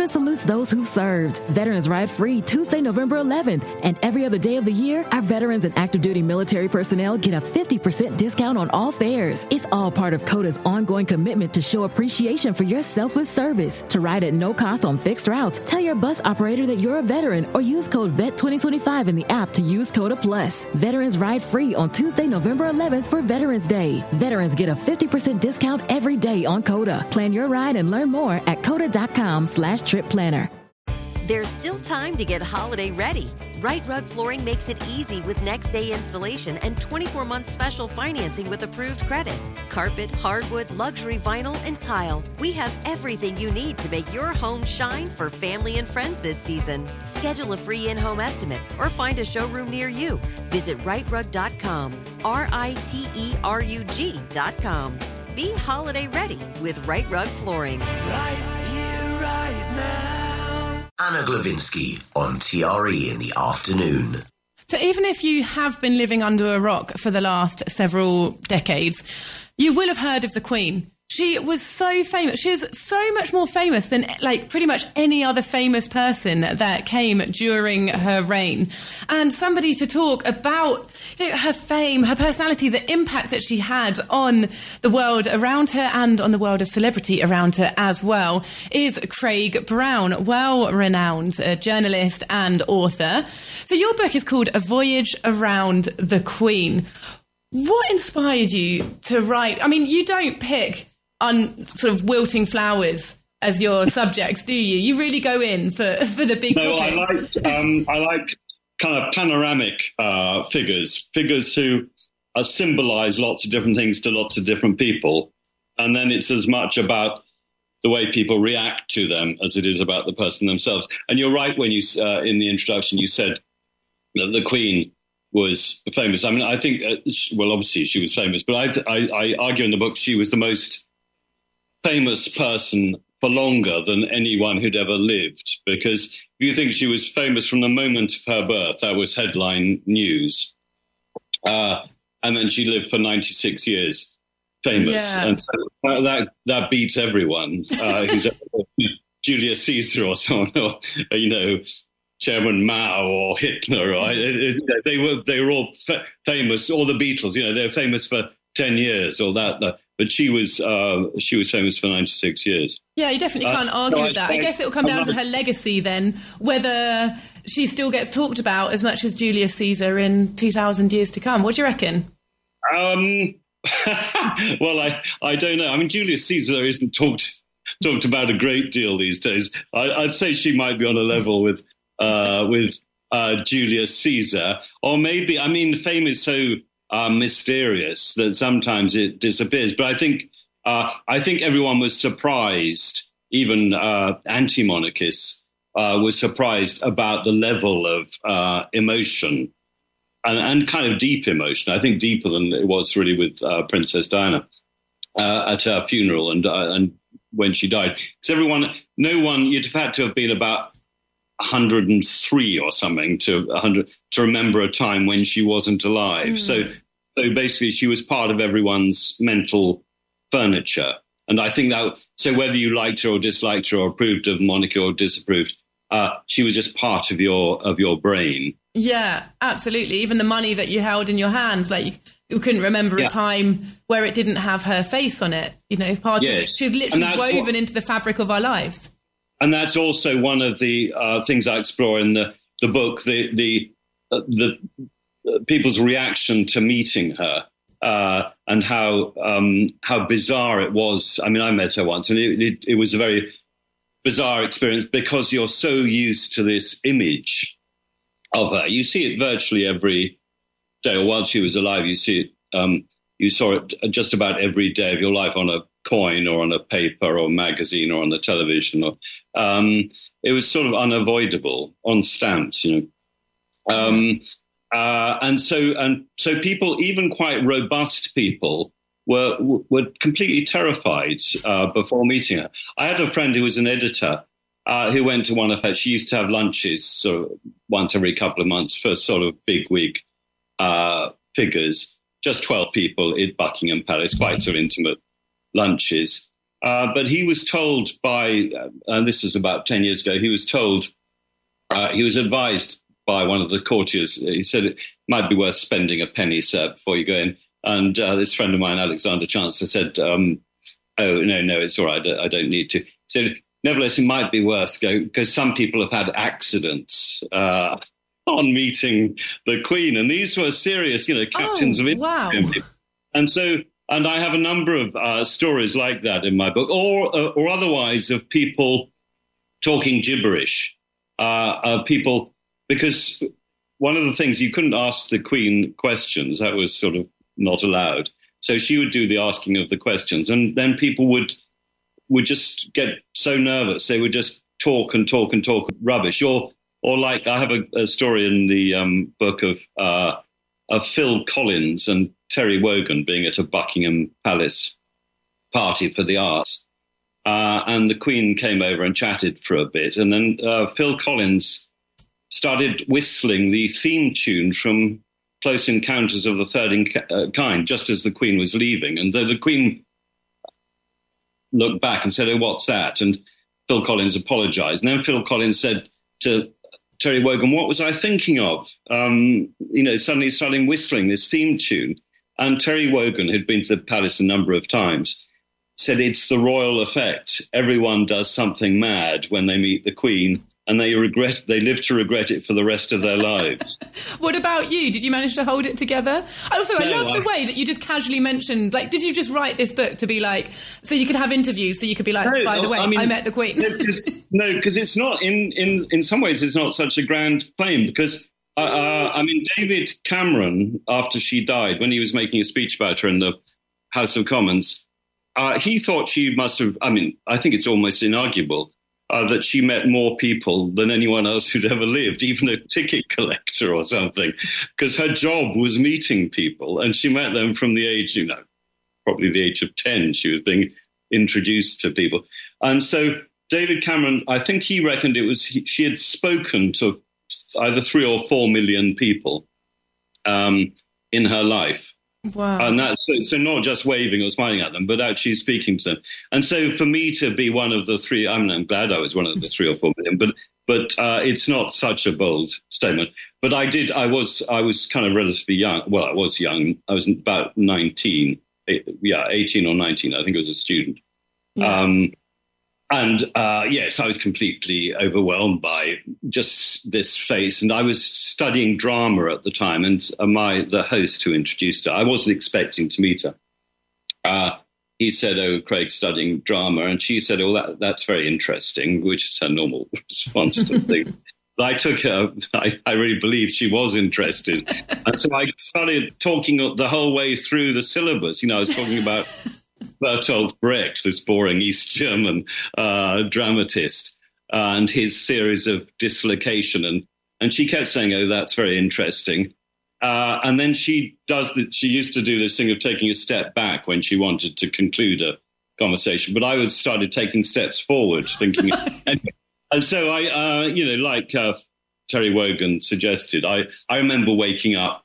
salutes those who served. Veterans Ride Free Tuesday, November 11th. And every other day of the year, our veterans and active duty military personnel get a 50% discount on all fares. It's all part of CODA's ongoing commitment to show appreciation for your selfless service. To ride at no cost on fixed routes, tell your bus operator that you're a veteran or use code VET2025 in the app to use CODA Plus. Veterans Ride Free on Tuesday, November 11th for Veterans Day. Veterans get a 50% discount every day on CODA. Plan your ride and learn more at coda.com/trip planner. There's still time to get holiday ready. Right Rug Flooring makes it easy with next day installation and 24-month special financing with approved credit. Carpet, hardwood, luxury vinyl, and tile. We have everything you need to make your home shine for family and friends this season. Schedule a free in-home estimate or find a showroom near you. Visit rightrug.com, RITERUG.com. Be holiday ready with Right Rug Flooring. Right here, right now. Anna Glavinsky on TRE in the afternoon. So even if you have been living under a rock for the last several decades, you will have heard of the Queen. She was so famous. She is so much more famous than pretty much any other famous person that came during her reign. And somebody to talk about her fame, her personality, the impact that she had on the world around her and on the world of celebrity around her as well is Craig Brown, well-renowned journalist and author. So your book is called A Voyage Around the Queen. What inspired you to write? I mean, you don't pick on sort of wilting flowers as your subjects, do you? You really go in for the big topics. I like kind of panoramic figures who symbolise lots of different things to lots of different people. And then it's as much about the way people react to them as it is about the person themselves. And you're right when you, in the introduction, you said that the Queen was famous. I mean, I think, obviously she was famous, but I argue in the book she was the most famous person for longer than anyone who'd ever lived, because if you think she was famous from the moment of her birth, that was headline news. And then she lived for 96 years famous. Yeah. And so that beats everyone who's Julius Caesar or someone, or, Chairman Mao or Hitler. They were all famous, all the Beatles, they were famous for 10 years or that. But she was famous for 96 years. Yeah, you definitely can't argue with that. I guess it will come down to her legacy then, whether she still gets talked about as much as Julius Caesar in 2,000 years to come. What do you reckon? Well, I don't know. I mean, Julius Caesar isn't talked about a great deal these days. I'd say she might be on a level with Julius Caesar, or maybe. I mean, fame is so mysterious that sometimes it disappears. But I think everyone was surprised, even anti-monarchists were surprised about the level of emotion and kind of deep emotion. I think deeper than it was really with Princess Diana at her funeral and when she died. Because you'd have had to have been about 103 or something to remember a time when she wasn't alive. So basically she was part of everyone's mental furniture. And I think that, so whether you liked her or disliked her or approved of monarchy or disapproved, she was just part of your brain. Yeah, absolutely. Even the money that you held in your hands, you couldn't remember a time where it didn't have her face on it. She was literally woven into the fabric of our lives. And that's also one of the things I explore in the book, the people's reaction to meeting her and how bizarre it was. I mean, I met her once, and it was a very bizarre experience because you're so used to this image of her. You see it virtually every day, or while she was alive, you see it. You saw it just about every day of your life on a coin or on a paper or magazine or on the television. It was sort of unavoidable on stamps, and so people, even quite robust people, were completely terrified before meeting her. I had a friend who was an editor who went to one of her. She used to have lunches so once every couple of months for sort of bigwig figures. Just 12 people in Buckingham Palace, quite sort of intimate lunches. But he was told by, and this was about 10 years ago, he was advised by one of the courtiers. He said it might be worth spending a penny, sir, before you go in. And this friend of mine, Alexander Chancellor, said, oh, no, it's all right. I don't need to. So nevertheless, it might be worth going, because some people have had accidents on meeting the Queen. And these were serious, captains of industry. Wow. And I have a number of stories like that in my book, or otherwise of people talking gibberish. People, because one of the things, you couldn't ask the Queen questions. That was sort of not allowed. So she would do the asking of the questions. And then people would just get so nervous. They would just talk and talk and talk rubbish. Or like, I have a story in the book of Phil Collins and Terry Wogan being at a Buckingham Palace party for the arts. And the Queen came over and chatted for a bit. And then Phil Collins started whistling the theme tune from Close Encounters of the Third Kind, just as the Queen was leaving. And the Queen looked back and said, oh, what's that? And Phil Collins apologized. And then Phil Collins said to Terry Wogan, what was I thinking of? Suddenly starting whistling this theme tune. And Terry Wogan, who'd been to the palace a number of times, said it's the royal effect. Everyone does something mad when they meet the Queen, and they live to regret it for the rest of their lives. What about you? Did you manage to hold it together? I love the way that you just casually mentioned, like, did you just write this book to be like, so you could have interviews, so you could be like, by the way, I met the Queen? No, because it's not, in some ways, it's not such a grand claim, because David Cameron, after she died, when he was making a speech about her in the House of Commons, he thought she must have, I think it's almost inarguable, that she met more people than anyone else who'd ever lived, even a ticket collector or something, because her job was meeting people, and she met them from the age, probably the age of 10, she was being introduced to people. And so David Cameron, I think he reckoned she had spoken to either 3 or 4 million people in her life. Wow. And that's so not just waving or smiling at them, but actually speaking to them. And so for me to be one of the 3, I'm glad I was one of the 3 or 4 million, but it's not such a bold statement. But I was kind of relatively young. Well, I was young. I was about 19, 18 or 19. I think I was a student. Yeah. Yes, I was completely overwhelmed by just this face. And I was studying drama at the time. And the host who introduced her, I wasn't expecting to meet her. He said, oh, Craig's studying drama. And she said, oh, that's very interesting, which is her normal response to things. But I took her, I really believed she was interested. And so I started talking the whole way through the syllabus. I was talking about Bertolt Brecht, this boring East German dramatist, and his theories of dislocation. And she kept saying, oh, that's very interesting. And then she used to do this thing of taking a step back when she wanted to conclude a conversation. But I started taking steps forward, thinking. and so I, like Terry Wogan suggested, I remember waking up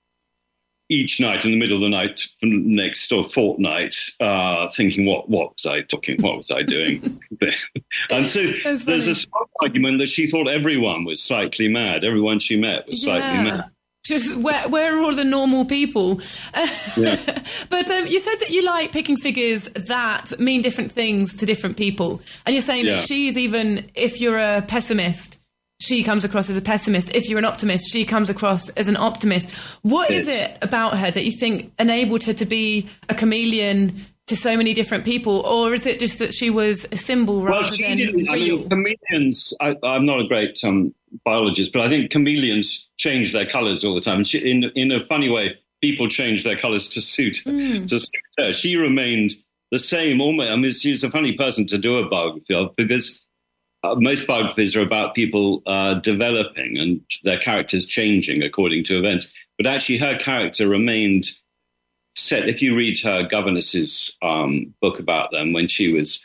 each night in the middle of the night for the next fortnight, thinking, what was I talking? What was I doing? And so there's a strong argument that she thought everyone was slightly mad. Everyone she met was slightly mad. Just where are all the normal people? Yeah. But you said that you like picking figures that mean different things to different people. And you're saying that she's, even if you're a pessimist, she comes across as a pessimist. If you're an optimist, she comes across as an optimist. What is it about her that you think enabled her to be a chameleon to so many different people? Or is it just that she was a symbol rather than real? Chameleons, I'm not a great biologist, but I think chameleons change their colours all the time. In a funny way, people change their colours to suit her. She remained the same. Almost, she's a funny person to do a biography of, because most biographies are about people developing and their characters changing according to events. But actually, her character remained set. If you read her governess's book about them when she was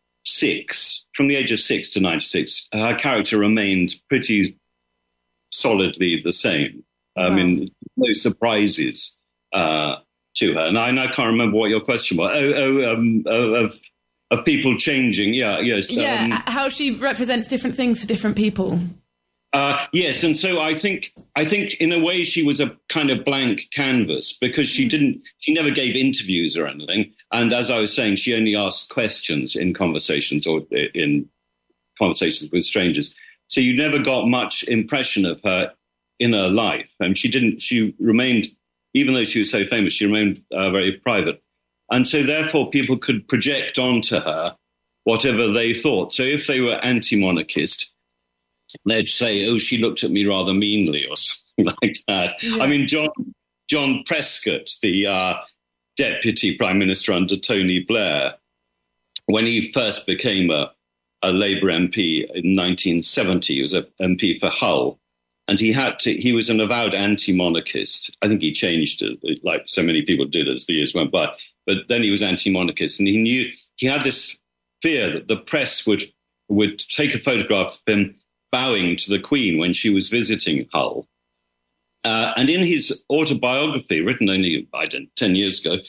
6, from the age of 6 to 96, her character remained pretty solidly the same. Wow. No surprises to her. And I can't remember what your question was. of people changing. Yeah, yes. How she represents different things to different people. Yes, and so I think in a way she was a kind of blank canvas because she never gave interviews or anything. And as I was saying, she only asked questions in conversations or in conversations with strangers. So you never got much impression of her inner life. And she remained, even though she was so famous, she remained very private. And so therefore people could project onto her whatever they thought. So if they were anti-monarchist, they'd say, oh, she looked at me rather meanly or something like that. Yeah. I mean, John Prescott, the deputy prime minister under Tony Blair, when he first became a Labour MP in 1970, he was an MP for Hull, and he was an avowed anti-monarchist. I think he changed it, like so many people did as the years went by. But then he was anti-monarchist, and he had this fear that the press would take a photograph of him bowing to the Queen when she was visiting Hull. And in his autobiography, written only, 10 years ago,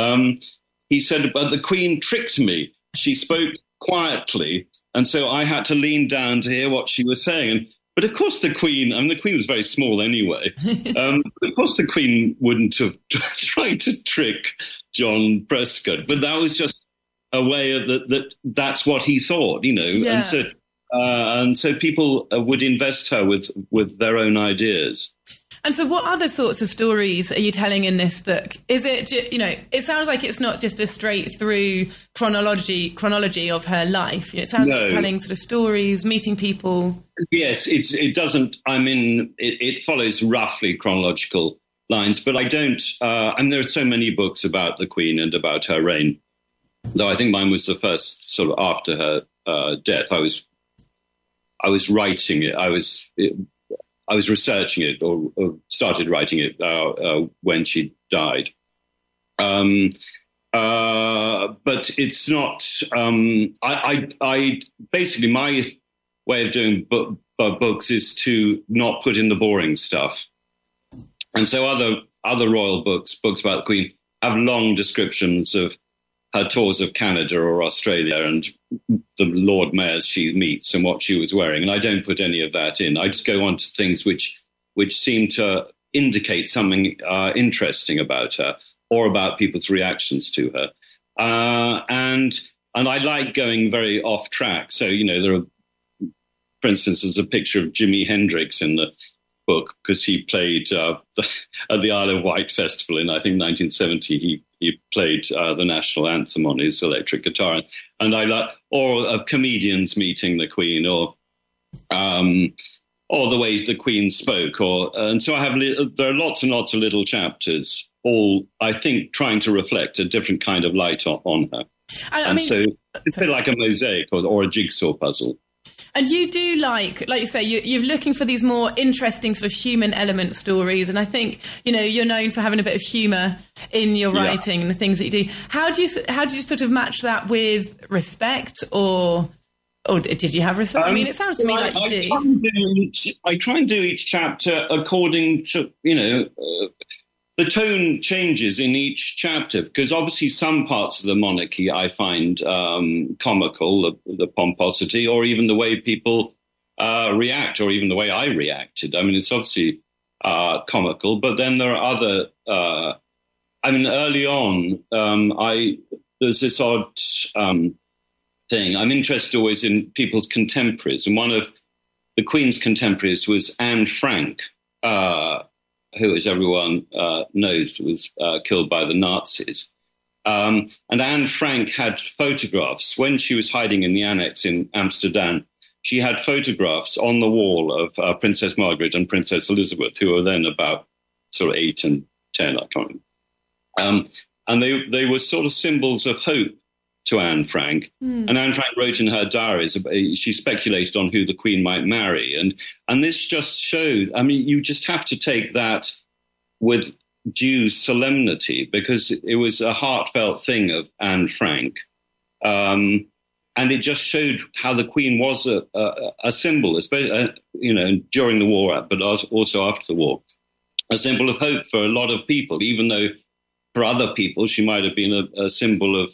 he said, but the Queen tricked me. She spoke quietly, and so I had to lean down to hear what she was saying. But of course the Queen was very small anyway. Of course the Queen wouldn't have tried to trick John Prescott, but that was just a way of that's what he thought, Yeah. And so people would invest her with their own ideas. And so what other sorts of stories are you telling in this book? Is it, it sounds like it's not just a straight through chronology of her life. It sounds like telling sort of stories, meeting people. Yes, it doesn't, it follows roughly chronological lines, but I don't, there are so many books about the Queen and about her reign, though I think mine was the first sort of after her death. I was writing it. I was researching it or started writing it when she died. But it's not. I basically my way of doing books is to not put in the boring stuff, and so other royal books about the Queen have long descriptions of her tours of Canada or Australia and the Lord Mayors she meets and what she was wearing. And I don't put any of that in. I just go on to things which seem to indicate something interesting about her or about people's reactions to her. And I like going very off track. So, there are, for instance, there's a picture of Jimi Hendrix in the book because he played at the Isle of Wight Festival in, I think, 1970. He played the national anthem on his electric guitar, and I like, or comedians meeting the Queen, or the way the Queen spoke, and so I have. There are lots and lots of little chapters, all I think trying to reflect a different kind of light on her, so it's a bit like a mosaic or a jigsaw puzzle. And you do like you say, you're looking for these more interesting sort of human element stories. And I think, you're known for having a bit of humour in your writing and the things that you do. How do you sort of match that with respect or did you have respect? It sounds to me like you do. I try and do each chapter according to, the tone changes in each chapter because obviously some parts of the monarchy I find comical, the pomposity, or even the way people react, or even the way I reacted. It's obviously comical, but then there are other. Early on, there's this odd thing. I'm interested always in people's contemporaries, and one of the Queen's contemporaries was Anne Frank. Who, as everyone knows, was killed by the Nazis. And Anne Frank had photographs. When she was hiding in the annex in Amsterdam, she had photographs on the wall of Princess Margaret and Princess Elizabeth, who were then about sort of 8 and 10, I can't remember. And they were sort of symbols of hope to Anne Frank. And Anne Frank wrote in her diaries, she speculated on who the Queen might marry. And this just showed, you just have to take that with due solemnity because it was a heartfelt thing of Anne Frank. And it just showed how the Queen was a symbol, especially, during the war, but also after the war, a symbol of hope for a lot of people, even though for other people she might have been a symbol of,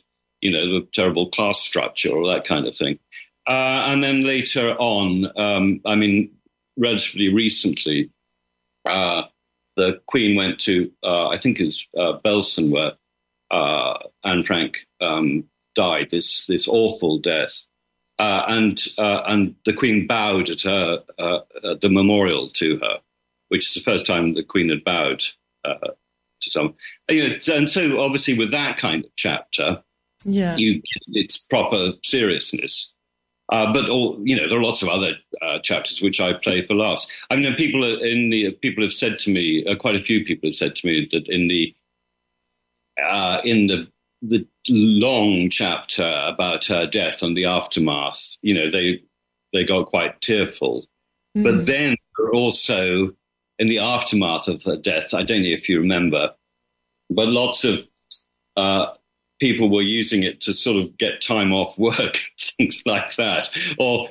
the terrible class structure or that kind of thing. And then later on, relatively recently, the Queen went to, I think it was Belsen, where Anne Frank died, this awful death. And the Queen bowed at her, at the memorial to her, which is the first time the Queen had bowed to someone. And so obviously with that kind of chapter, it's proper seriousness. But there are lots of other chapters which I play for laughs. I mean, people have said to me, quite a few people have said to me that in the long chapter about her death and the aftermath, they got quite tearful. Mm. But then also in the aftermath of her death, I don't know if you remember, but lots of people were using it to sort of get time off work, things like that. Or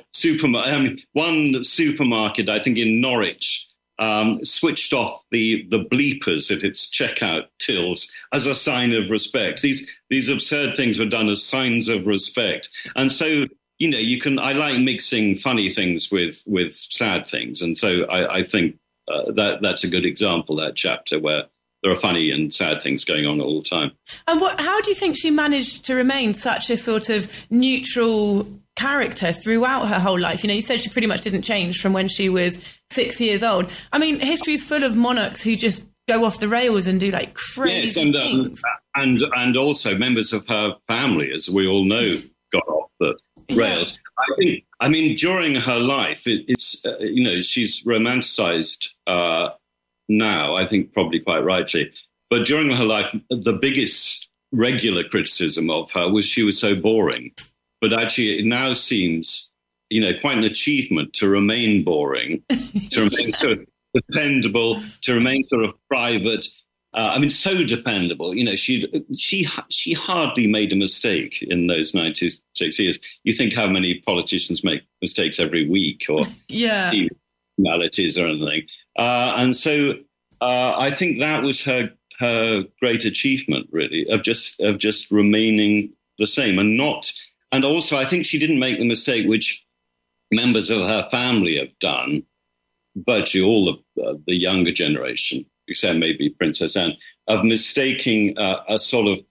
one supermarket, I think in Norwich, switched off the bleepers at its checkout tills as a sign of respect. These absurd things were done as signs of respect. And so, I like mixing funny things with sad things. And so I think that's a good example, that chapter, where there are funny and sad things going on all the time. And how do you think she managed to remain such a sort of neutral character throughout her whole life? You said she pretty much didn't change from when she was 6 years old. I mean, history is full of monarchs who just go off the rails and do like crazy things. And also members of her family, as we all know, got off the rails. Yeah. During her life, it's she's romanticized now, I think probably quite rightly. But during her life, the biggest regular criticism of her was she was so boring. But actually, it now seems, quite an achievement to remain boring, to remain sort of dependable, to remain sort of private. So dependable. She hardly made a mistake in those 96 years. You think how many politicians make mistakes every week, or maladies or anything. And so I think that was her great achievement, really, of just remaining the same and not. And also, I think she didn't make the mistake which members of her family have done, virtually all of the younger generation, except maybe Princess Anne, of mistaking a sort of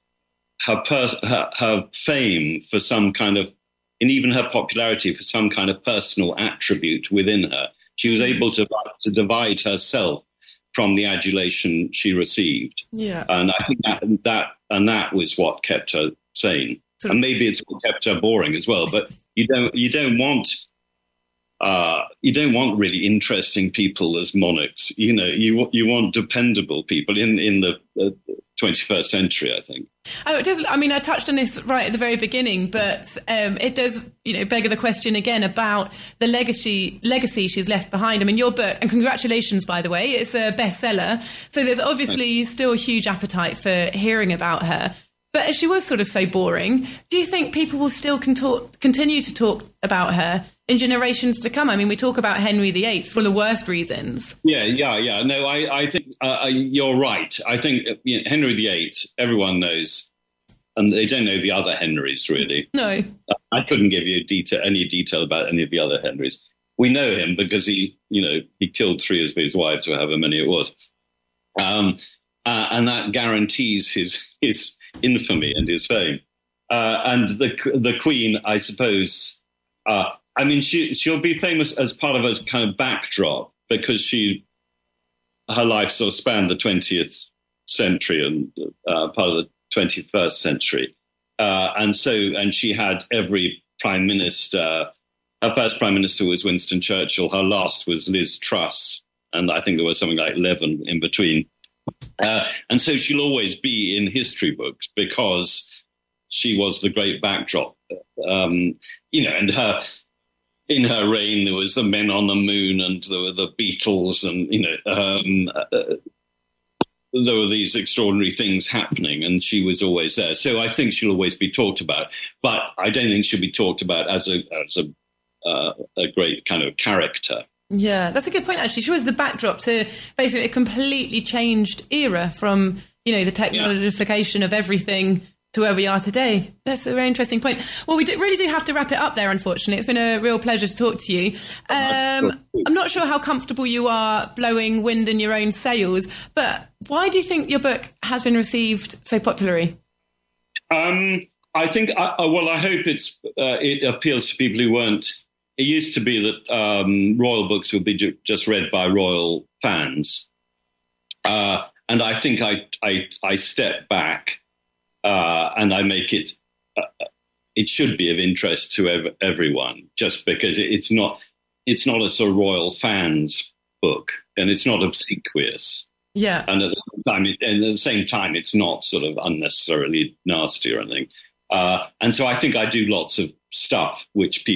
her fame for some kind of, and even her popularity for some kind of personal attribute within her. She was able to divide herself from the adulation she received. Yeah. And I think that was what kept her sane. And maybe it's what kept her boring as well. But you don't want really interesting people as monarchs. You want dependable people in the 21st century, I think. Oh, it does. I mean, I touched on this right at the very beginning, but it does, beg the question again about the legacy she's left behind. I mean, your book, and congratulations, by the way, it's a bestseller. So there's obviously still a huge appetite for hearing about her. But as she was sort of so boring, do you think people will still continue to talk about her in generations to come? I mean, we talk about Henry VIII for the worst reasons. Yeah. No, I think you're right. I think Henry VIII, everyone knows, and they don't know the other Henrys, really. No. I couldn't give you any detail about any of the other Henrys. We know him because he killed 3 of his wives, or however many it was. And that guarantees his infamy and his fame. And the Queen, I suppose, she'll be famous as part of a kind of backdrop because her life sort of spanned the 20th century and part of the 21st century. And she had every prime minister. Her first prime minister was Winston Churchill. Her last was Liz Truss. And I think there was something like 11 in between. And so she'll always be in history books because she was the great backdrop. And in her reign, there was the Men on the Moon and there were the Beatles and, there were these extraordinary things happening and she was always there. So I think she'll always be talked about, but I don't think she'll be talked about as a great kind of character. Yeah, that's a good point, actually. She was the backdrop to basically a completely changed era from, the technologification of everything to where we are today. That's a very interesting point. Well, we really do have to wrap it up there, unfortunately. It's been a real pleasure to talk to you. I'm not sure how comfortable you are blowing wind in your own sails, but why do you think your book has been received so popularly? I think, I hope it appeals to people who weren't. It used to be that royal books would be just read by royal fans. And I think I step back and I make it, it should be of interest to everyone, just because it's not a sort of royal fans book, and it's not obsequious. Yeah. And at the same time, it's not sort of unnecessarily nasty or anything. And so I think I do lots of stuff which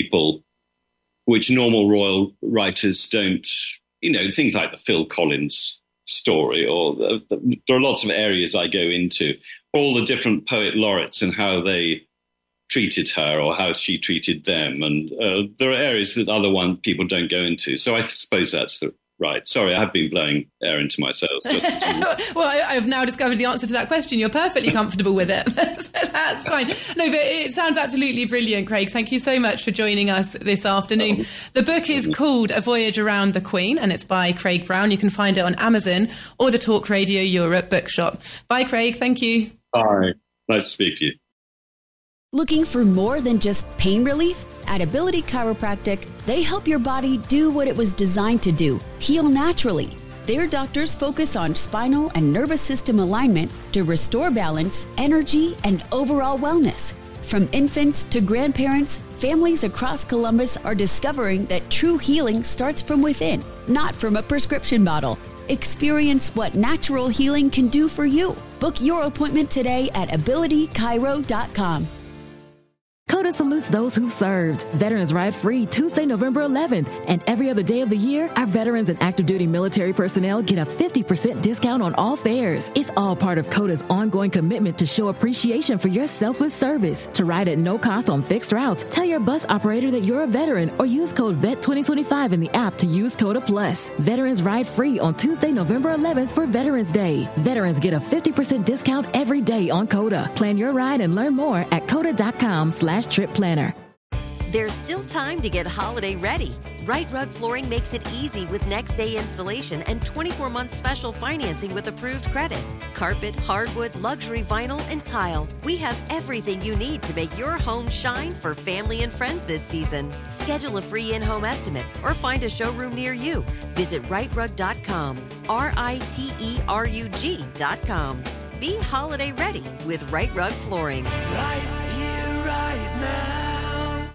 normal royal writers don't, things like the Phil Collins story, or there are lots of areas I go into, all the different poet laureates and how they treated her or how she treated them. And there are areas that people don't go into. So I suppose that's right. Sorry, I have been blowing air into my sails. Well, I've now discovered the answer to that question. You're perfectly comfortable with it. That's fine. No, but it sounds absolutely brilliant, Craig. Thank you so much for joining us this afternoon. The book is called A Voyage Around the Queen, and it's by Craig Brown. You can find it on Amazon or the Talk Radio Europe bookshop. Bye, Craig. Thank you. Bye. Nice to speak to you. Looking for more than just pain relief? At Ability Chiropractic, they help your body do what it was designed to do, heal naturally. Their doctors focus on spinal and nervous system alignment to restore balance, energy, and overall wellness. From infants to grandparents, families across Columbus are discovering that true healing starts from within, not from a prescription bottle. Experience what natural healing can do for you. Book your appointment today at abilitychiro.com. COTA salutes those who served. Veterans Ride Free Tuesday, November 11th. And every other day of the year, our veterans and active duty military personnel get a 50% discount on all fares. It's all part of COTA's ongoing commitment to show appreciation for your selfless service. To ride at no cost on fixed routes, tell your bus operator that you're a veteran or use code VET2025 in the app to use COTA Plus. Veterans Ride Free on Tuesday, November 11th for Veterans Day. Veterans get a 50% discount every day on COTA. Plan your ride and learn more at COTA.com/trip planner. There's still time to get holiday ready. Right Rug Flooring makes it easy with next day installation and 24-month special financing with approved credit. Carpet, hardwood, luxury vinyl, and tile. We have everything you need to make your home shine for family and friends this season. Schedule a free in-home estimate or find a showroom near you. Visit rightrug.com, RITERUG.com. Be holiday ready with Right Rug Flooring. Right